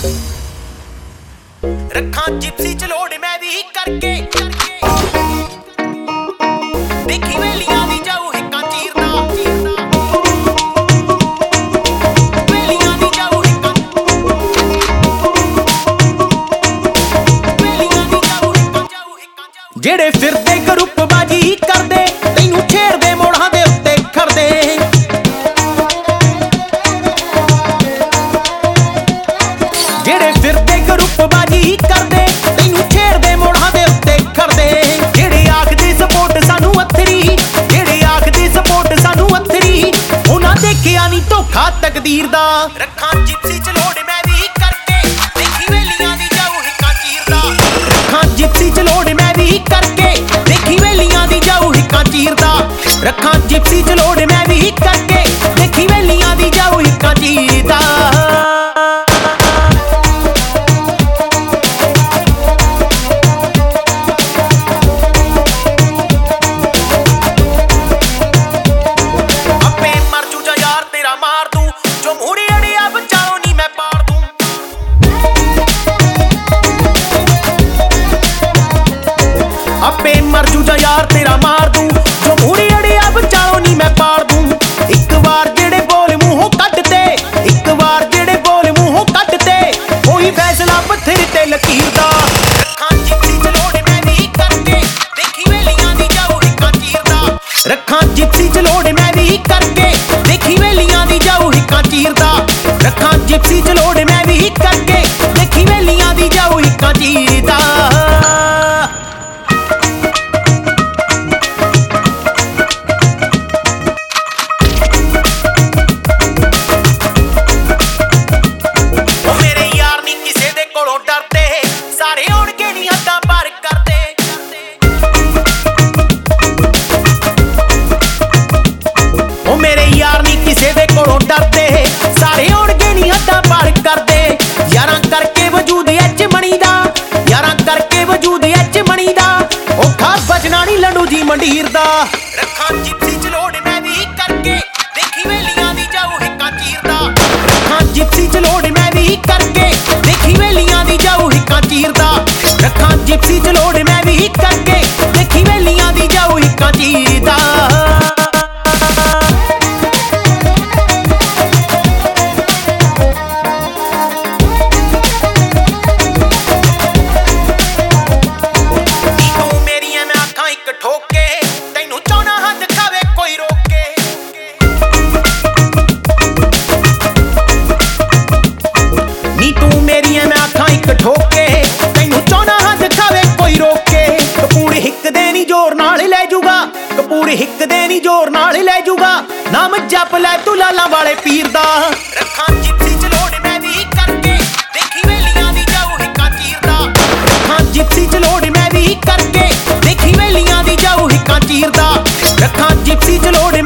रखा जिप्सी चलोड़ मैं भी करके देखी वेलियां दी जाऊ हिक्का चीरदा वेलियां दी जाऊ हिक्का जेड़े फिरदे ग्रुप बाजी करदे तैनू छेड़दे मोड़ां दे उत्ते खड़दे जेड़े फिरदे ग्रुप बाजी करदे तैनू छेड़दे मोड़ां दे उत्ते खड़दे जेड़े आखदे सपोर्ट सानू अथरी जेड़े आखदे सपोर्ट सानू अथरी उन्हां देखिया नी धोखा तकदीर दा रखां जिप्सी चलोड़ मैं भी करके देखी वेलियां दी जाऊ हिक्का चीरदा रखां जिप्सी चलोड़ मैं भी करके देखी वेलियां दी जाऊ हिक्का चीरदा रखां जिप्सी चलोड़ मैं भी करके देखी वेलियां दी जाऊ हिक्का चीरदा ਆਪੇ ਮਰ ਜੂ ਜਾ ਯਾਰ ਤੇਰਾ ਮਾਰ ਦੂੰ ਜੋ ਮੂਹਰੇ ਅੜਿਆ ਵਿਚਾਲੋਂ ਨੀ ਮੈਂ ਪਾੜ ਦੂੰ ਇੱਕ ਵਾਰ ਜਿਹੜੇ ਬੋਲ ਮੂੰਹੋਂ ਕੱਢਦੇ ਇੱਕ ਵਾਰ ਜਿਹੜੇ ਬੋਲ ਮੂੰਹੋਂ ਕੱਢਦੇ ਉਹੀ ਫੈਸਲਾ ਪੱਥਰ ਤੇ ਲਕੀਰ ਦਾ ਰੱਖਾਂ ਜਿਪਸੀ ਚਲੋੜ ਮੈਂ ਵੀ ਕਰਕੇ ਦੇਖੀ ਵੇਲੀਆਂ ਦੀ ਜਾਊ ਹਿੱਕਾ ਚੀਰਦਾ ਰੱਖਾਂ ਜਿਪਸੀ ਚਲੋੜ ਮੈਂ ਵੀ ਕਰਕੇ ਦੇਖੀ ਵੇਲੀਆਂ ਦੀ ਜਾਊ ਹਿੱਕਾ ਚੀਰਦਾ ਰੱਖਾਂ ਜਿਪਸੀ ਚਲੋੜ ਮੈਂ ਵੀ ਕਰਕੇ ਦੇਖੀ ਵੇਲੀਆਂ ਦੀ ਜਾਊ ਹਿੱਕਾ ਚੀਰਦਾ मेरे यार नी किसे दे कोलों डरदे सारे होणगे नी हद्दां पार करदे यारां करके वजूद एच मणी दा यारां करके वजूद एच मणी दा औखा बचना नी लंडू जी मंडीर दा रखां जिप्सी चलोड़ मैं भी करके देखी वेलियां दी जाऊ हिक्का चीरदा रखां जिप्सी चलोड़ मैं भी करके देखी वेलियां दी जाऊ हिक्का चीरदा रखां जिप्सी चलोड़ मैं भी करके देखी वेलियां दी जाऊ हिक्का चीरदा ठोके तैनू चाहना हां दिखावे कोई रोके कपूर हिक दे नी जोर नाल ले जूगा कपूर हिक दे नी जोर नाल ले जूगा नाम जप ले तू लाला वाले पीर दा रखां जिप्सी चलोड़ मैं भी करके देखी वेलियां दी जाऊ हिक्का चीरदा रखां जिप्सी चलोड़ मैं भी करके देखी वेलियां दी जाऊ हिक्का चीरदा रखां जिप्सी चलोड़